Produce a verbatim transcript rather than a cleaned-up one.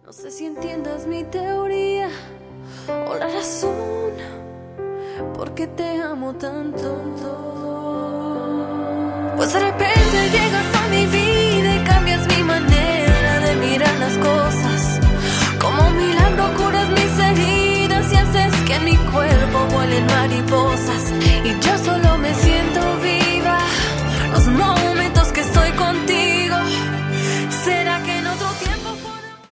No sé si entiendas mi teoría o la razón por qué te amo tanto. Pues de repente llegas a